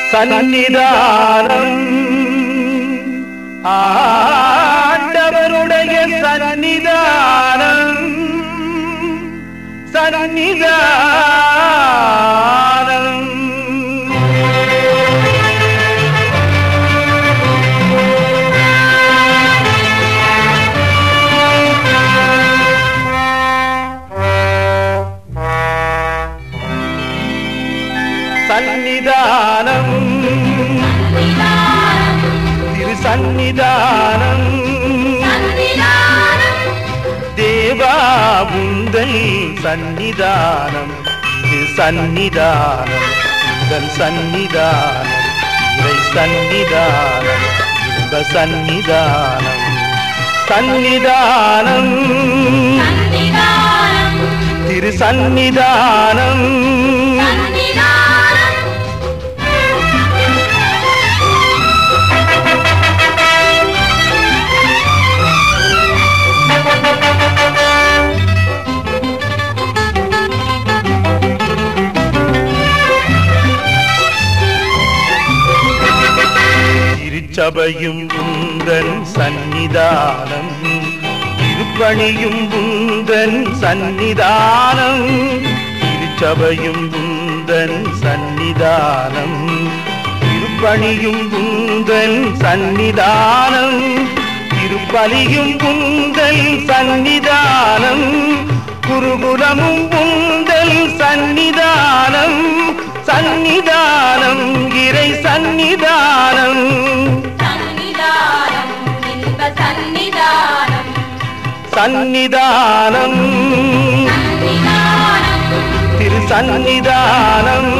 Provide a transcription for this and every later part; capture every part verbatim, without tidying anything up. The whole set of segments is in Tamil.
சந்நிதானம் ஆண்டவருடைய சந்நிதானம் சந்நிதானம் சந்நிதானம் திரு சந்நிதானம் தேவா உந்தன் சந்நிதானம் இது சந்நிதானம் உந்தன் சந்நிதானம் இறை சந்நிதானம் இன்ப சந்நிதானம் சந்நிதானம் திரு சந்நிதானம் சபையும் உந்தன் சந்நிதானம் திருப்பணியும் உந்தன் சந்நிதானம் திருச்சபையும் உந்தன் சந்நிதானம் திருப்பணியும் உந்தன் சந்நிதானம் திருப்பலியும் உந்தன் சந்நிதானம் குருகுலமும் உந்தன் சந்நிதானம் சந்நிதானம் இறை சந்நிதானம் சந்நிதானம் திரு சந்நிதானம்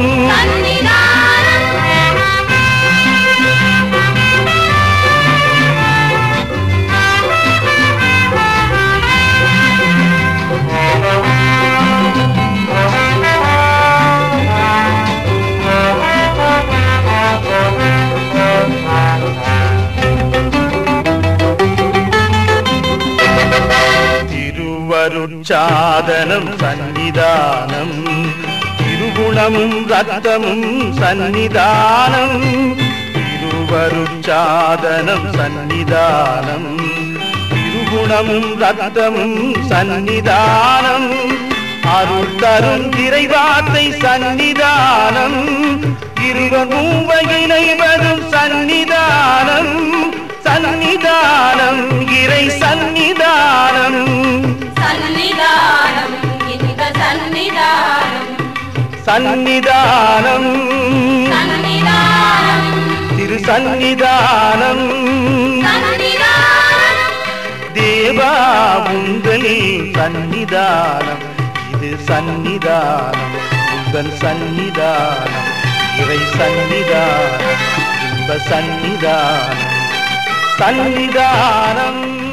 சாதனம் சந்நிதானம் திருகுணமும் ரத்தமும் சந்நிதானம் திருவருட்சாதனம் சந்நிதானம் திருகுணமும் ரத்தமும் சந்நிதானம் அருள் தரும் இறைவார்த்தை சந்நிதானம் இருவர் மூவகினைவரும் சந்நிதானம் சந்நிதானம் இறை சந்நிதானம் சந்நிதானம் இன்ப சந்நிதானம் சந்நிதானம் சந்நிதானம் திரு சந்நிதானம் சந்நிதானம் தேவா உந்தன் சந்நிதானம் இது சந்நிதானம் உந்தன் சந்நிதானம் இறை சந்நிதானம் இன்ப சந்நிதானம் சந்நிதானம்